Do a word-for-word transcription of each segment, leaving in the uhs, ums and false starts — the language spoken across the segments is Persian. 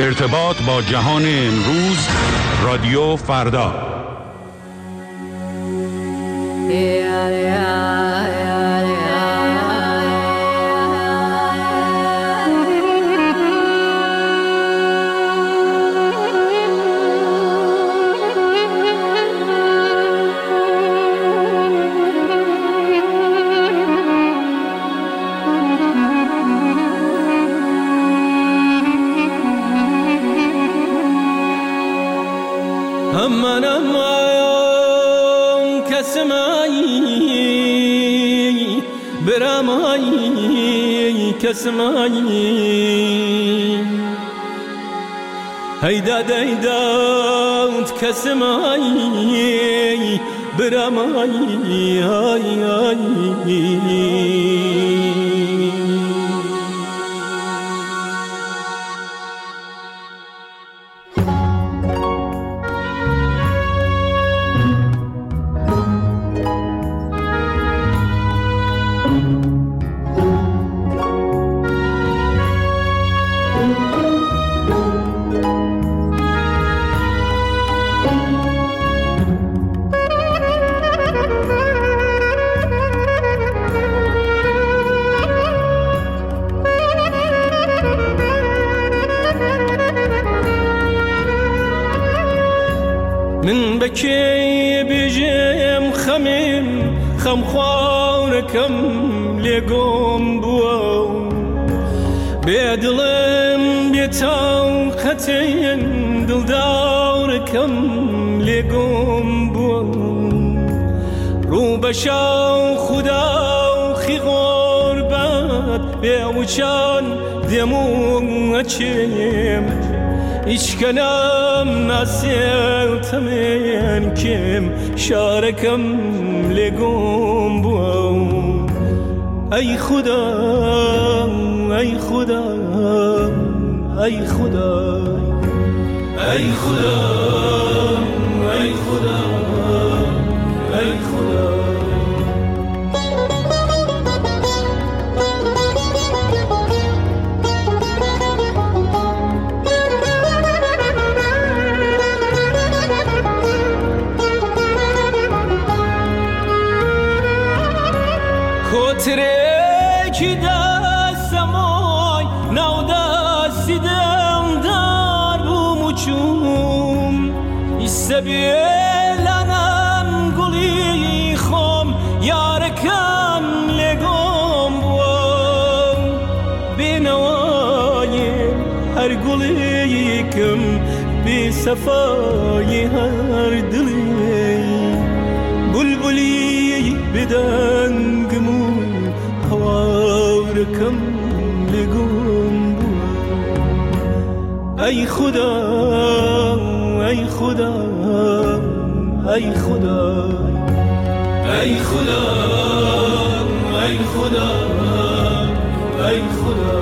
ارتباط با جهان امروز، رادیو فردا. كسماني هيدا ديدا كسماني برماني هاي هاي من بكي بجيم خميم خم خواركم لقوم بواو بيدلم بيتاو ختين دل دوركم لقوم بواو رو بشاو خداو خي غربت بيوچان دمو اچيم إيش كلام ناسيل تمين كم شاركم لقوم بواو أي خدا أي خدا أي خدا أي خدا أي خدا أي خدا ترکی دستمای نو دستی دم در بومچوم استبیلنم گلی خم یارکم لگم بوم بینوای هر گلی کم بی صفای هر دلی بلبلی بدنگمو هواركم لقوم أي خدا أي خدا أي خدا أي خدا أي خدا أي خدا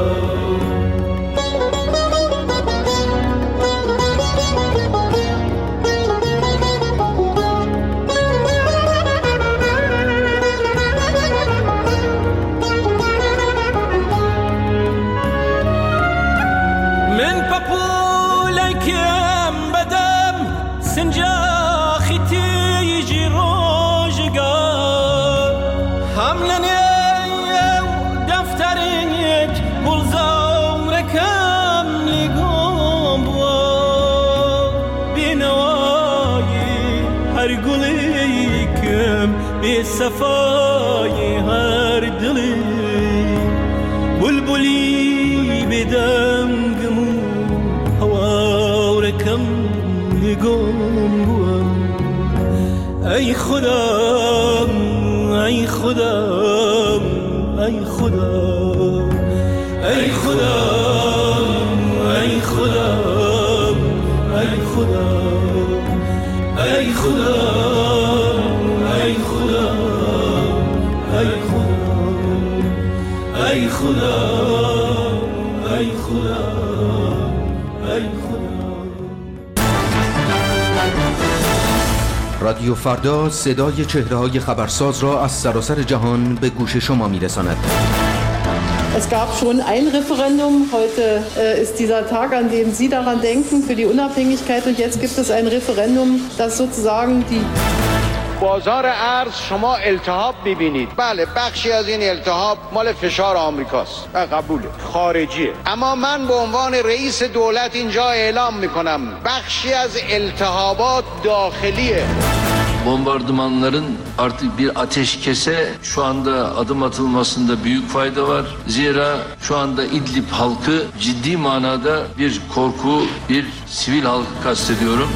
صفای هر دلی بلبلی بدنگمو هوارکم لگم بوم ای خدا ای خدا ای خدا ای خدا ای خدا ای خدا ای خدا ای خدا ای خدا ای خدا ای خدا ای خدا. رادیو فردا صدای چهره‌های خبرساز را از سراسر جهان به گوش شما می‌رساند. Es gab schon ein Referendum. Heute äh, ist dieser Tag, an dem Sie daran denken, für die Unabhängigkeit. Und jetzt gibt es ein Referendum, das sozusagen die... بازار ارز شما التهاب می‌بینید. بله بخشی از این التهاب مال فشار آمریکاست و قبوله خارجیه. اما من به عنوان رئیس دولت اینجا اعلام میکنم بخشی از التهابات داخلیه. Bombardımanların artık bir ateşkese şu anda adım atılmasında büyük fayda var. Zira şu anda İdlib halkı ciddi manada bir korku, bir sivil halkı kastediyorum.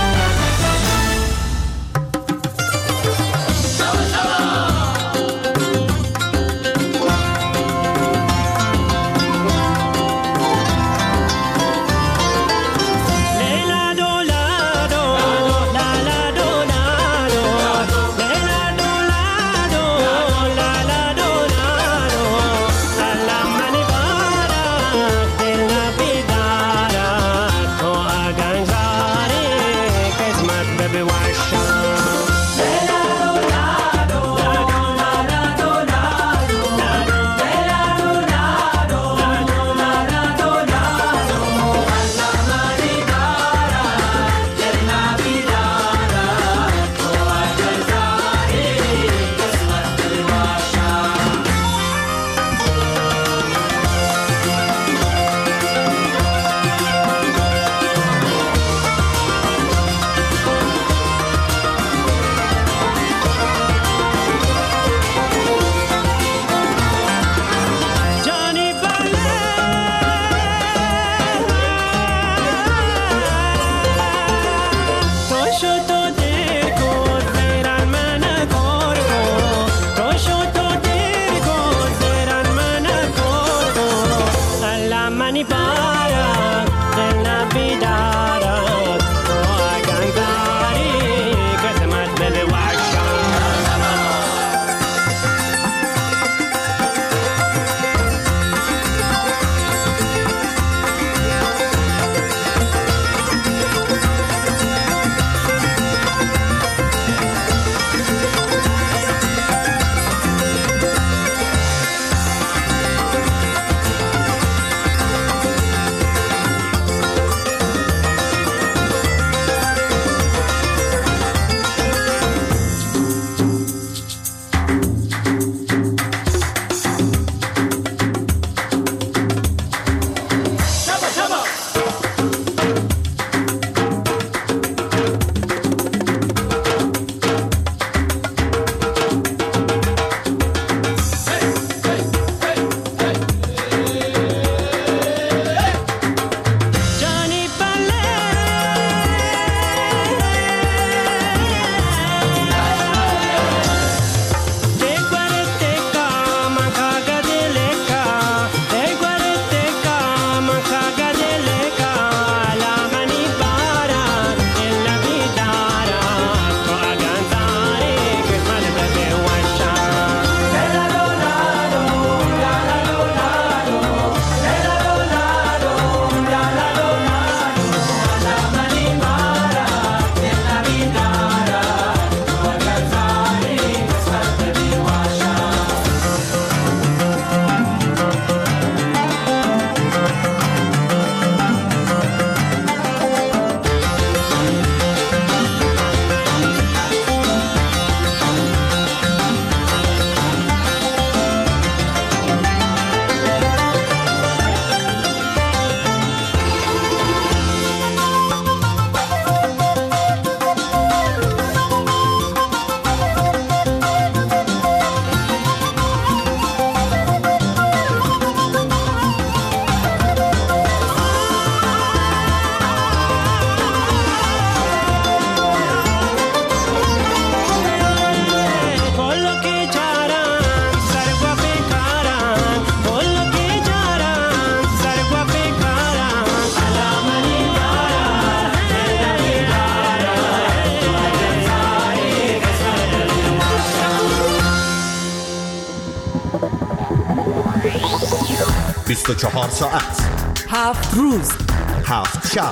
بیست و چهار ساعت، هفت روز، هفت شب،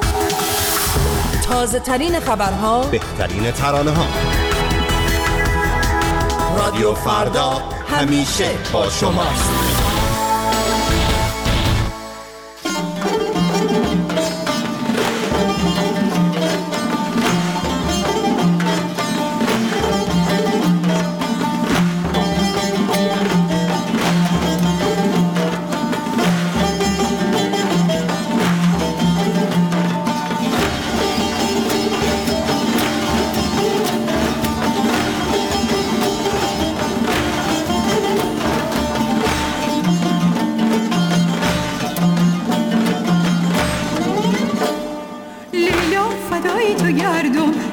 تازه ترین خبرها، بهترین ترانه ها. رادیو فردا همیشه با شماست.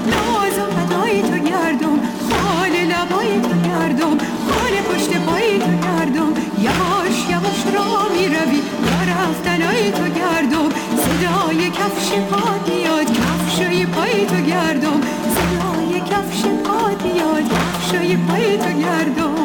ناز و ادای تو گردم، خال لبای تو گردم، خال پشت پای تو گردم، یواش یواش را می روی با رفتنای تو گردم، صدای کفش پات میاد کفشای پای تو گردم، صدای کفش پات میاد کفشای پای تو گردم.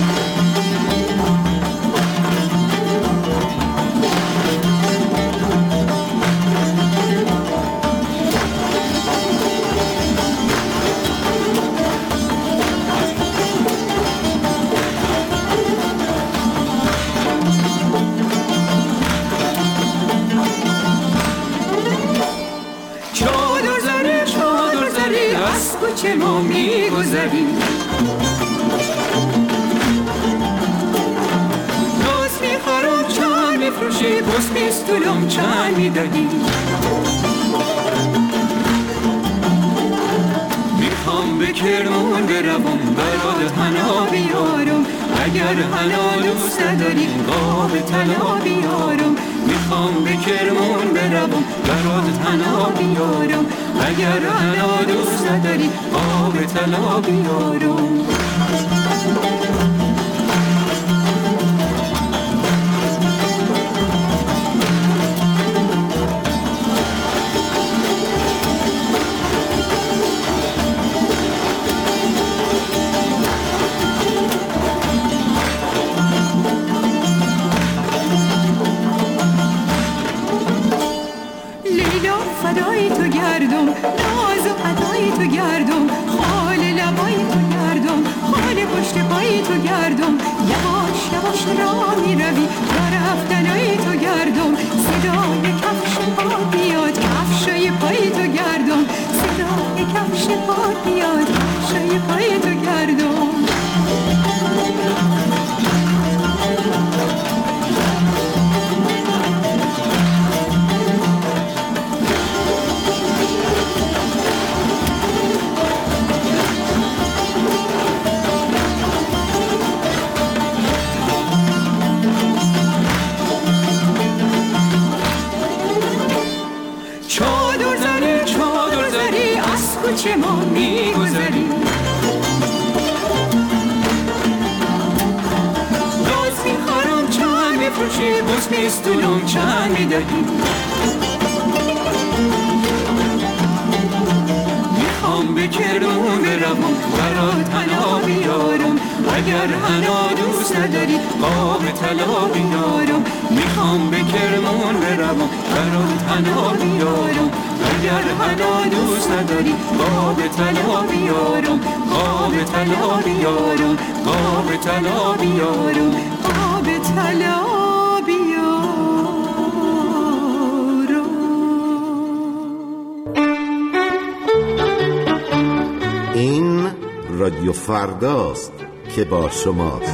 کوچه ما میگذری ناز میخورم چند میفروشی بس بیستولم چند میدهی میخوام به کرمون بروم برات حنا بیارم اگر حنا دوست نداری قاب طلا بیارم میخوام به کرمون بروم برات حنا بیارم اگر حنا دوست نداری آب طلا بیارم. لیلا فدای تو گردم، ناز و ادای تو گردم، خال لبای تو گردم، خال پشت پای تو گردم، یواش یواش را می روی با رفتنای تو گردم، صدای کفش پات بیاد کفشای پای تو گردم، صدای کفش پات بیاد کفشای پای تو گردم. کوچه ما میگذری ناز میخورم چند میفروشی بس بیستولم چند میدهی میخوام به کرمون بروم برات حنا بیارم اگر حنا دوست نداری قاب طلا بیارم میخوام به کرمون بروم برات حنا بیارم اگر حنا دوست نداری قاب طلا بیارم قاب طلا بیارم قاب طلا بیارم قاب طلا بیارم. این رادیو فرداست که با شماست.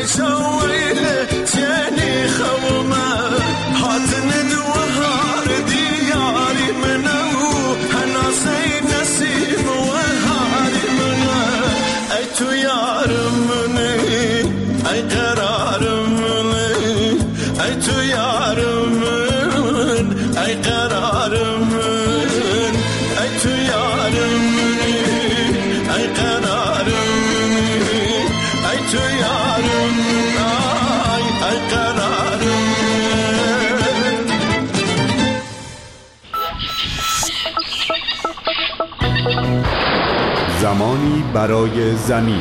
زمانی برای زمین.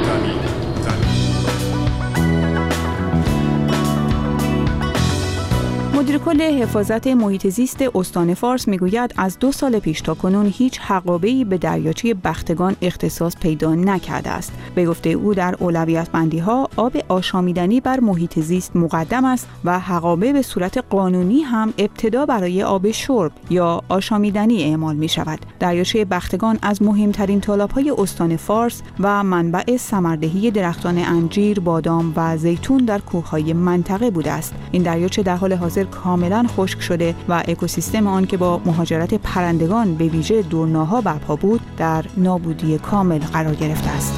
مدیر کل حفاظت محیط زیست استان فارس میگوید از دو سال پیش تا کنون هیچ حقابه‌ای به دریاچه بختگان اختصاص پیدا نکرده است. به گفته او در اولویت بندی‌ها آب آشامیدنی بر محیط زیست مقدم است و حقابه به صورت قانونی هم ابتدا برای آب شرب یا آشامیدنی اعمال می شود. دریاچه بختگان از مهمترین تالاب‌های استان فارس و منبع ثمردهی درختان انجیر، بادام و زیتون در کوههای منطقه بوده است. این دریاچه در حال حاضر کاملا خشک شده و اکوسیستم آن که با مهاجرت پرندگان به ویژه دورناها برپا بود در نابودی کامل قرار گرفته است.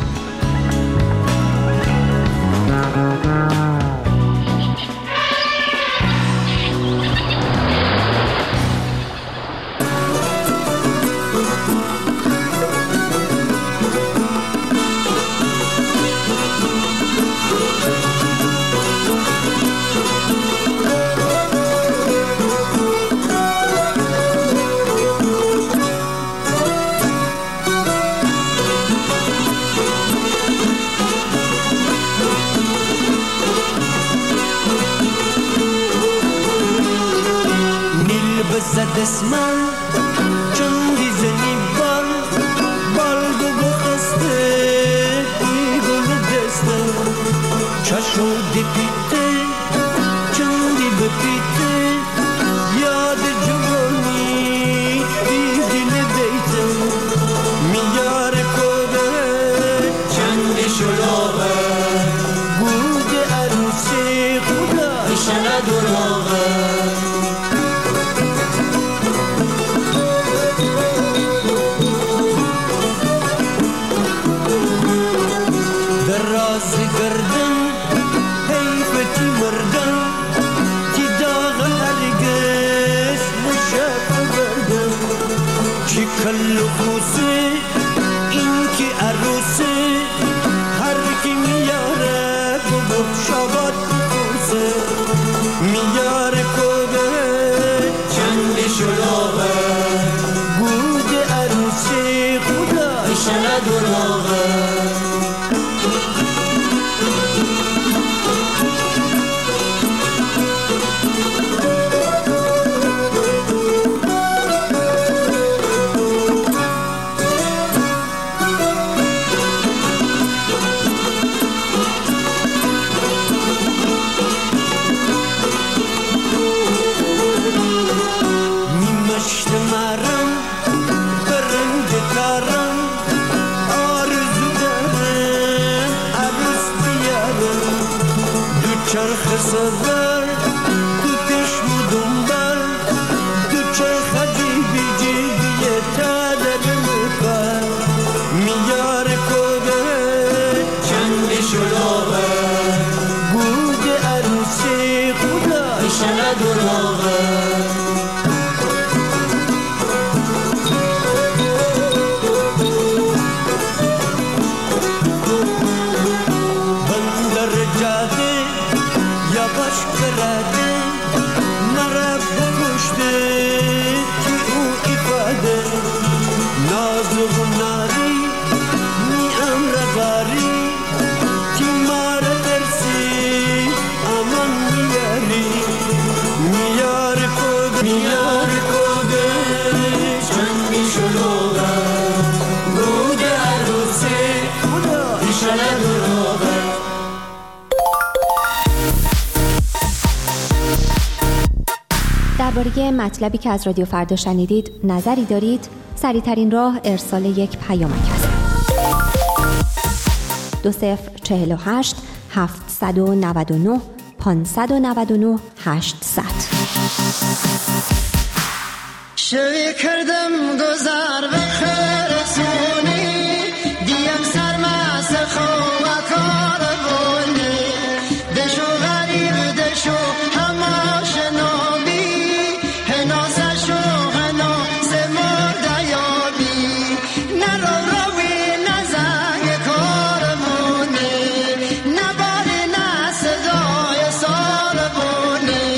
دسمال چون دیزنی بال بال دو بخسته ای گل دسته چشو دی پیته چون دی بپیته یاد جوانی دی دل دیته میار کده چندی شلوغه گود عروسی خدا ایشنه دروغه کل خوزه این که عروسه هر کی میاره بگو شبات خوزه میاره کده چند شلوغه گود عروسه خدا ایشنه دروغه چرخ سفر تو چشم و دنبال تو چرخ عجیبی جیبی تادر مکار میار کده چند شلوغه گود عروسی خدا ایشنه دروغه درباره مطلبی که از رادیو فردا شنیدید نظری دارید؟ سریع‌ترین راه ارسال یک پیامک است. دو صفر چهل و هشت هفت نه نه پنج نه نه هشتصد. شوی کردم گذار به خرسونی دیم سرماس خواه کار بونی دشو غریب دشو هماش نابی هناسشو هناس مردیابی نرو روی نزنگ کار بونی نباری نصدای سار بونی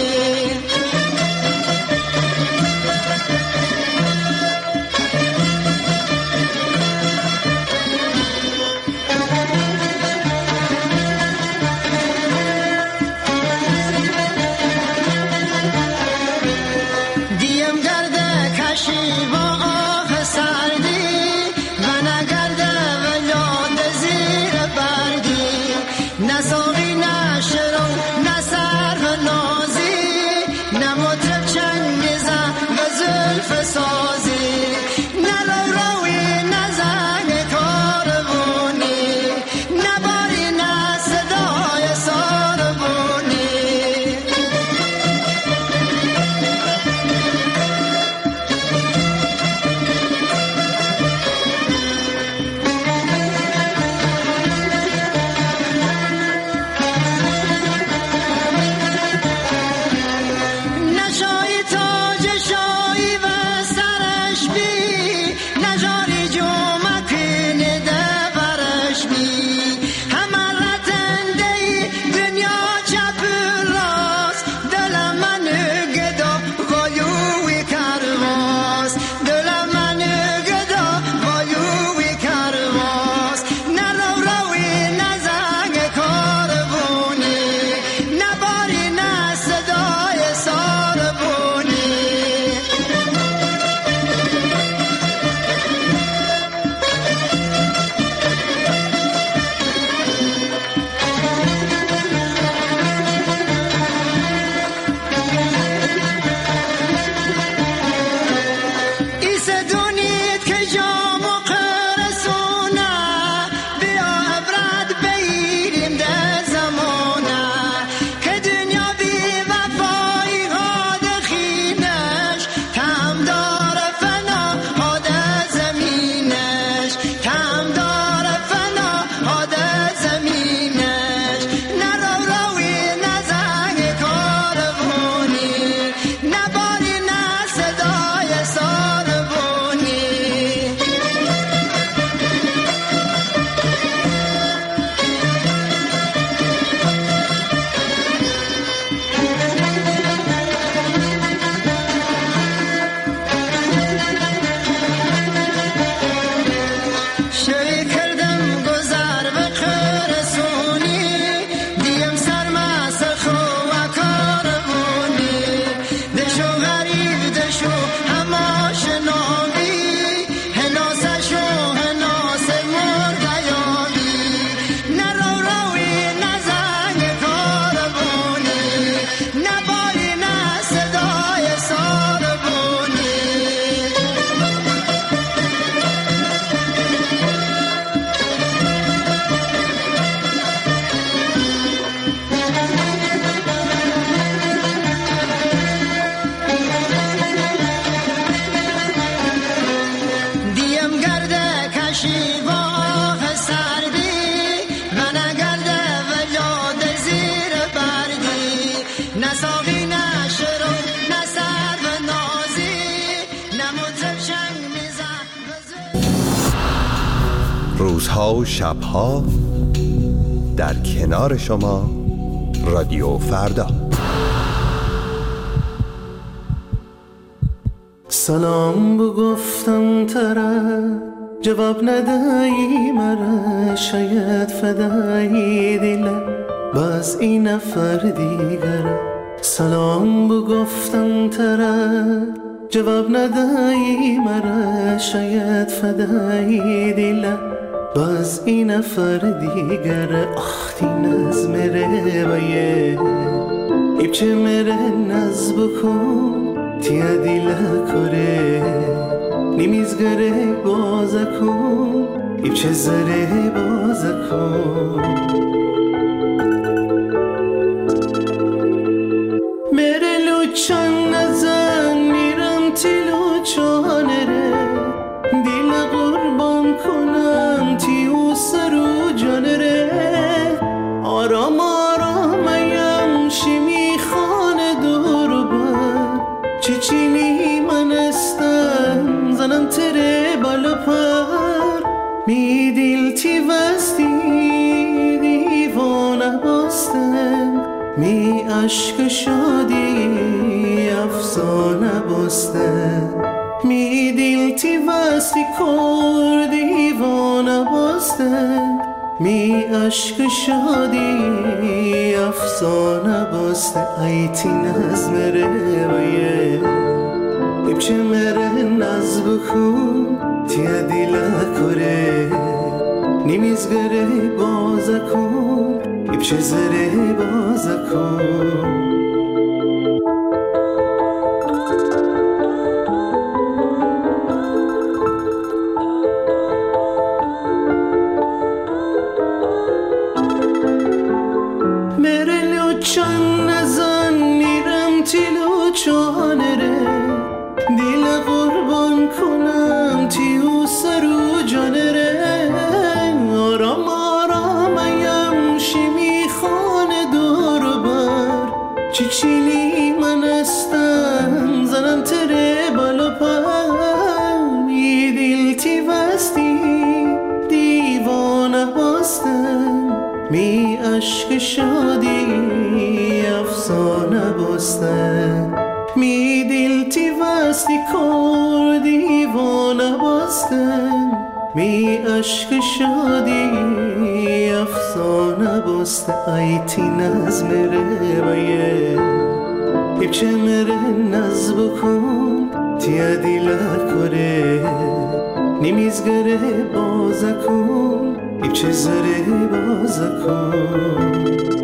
روزها و شبها در کنار شما رادیو فردا. سلام بگفتم طرف جواب ندهی مرا، شاید فدای دلم باز این نفر دیگر. سلام بگفتم طرف جواب ندهی مرا، شاید فدای دلم باز این نفر دیگر. آخ ناز میره بایه ایبچه میره ناز بکن تیا دیلا کره نمیزگره بازا کن ایبچه زره بازا کن. چند نزن میرم تیلو چانره دل قربان کنم تیو سرو جانره آرام آرامیم شیمی خانه دور بر چیچینی من استم زنم تره بالا پر می دل تی وستی دیوانه باستم می عشق شادی افسانه باستم می دل تی وستی کر دیوانه باستم می عشق شادی افسانه باسته ایتی نظم رویه ایبچه مره نزب کن تیه دیله کره نیمیزگره بازه کن ایبچه زره بازه کن چند نزن میرم تیلو چانره دل قربان کنم تیو سرو جانره آرام آرامیم شیمی خانه دور بر چیچینی من استم زنم تره بالا پر می دل تی وستی دیوانه باستم می عشق شادی افسانه باستم می دل تی وستی کر دیوانه باستم می عشق شادی افسانه باسته ایتی نظم رویه ایبچه مره نزب کن تیه دیله کره نیمیزگره بازه کن ایبچه زره بازه کن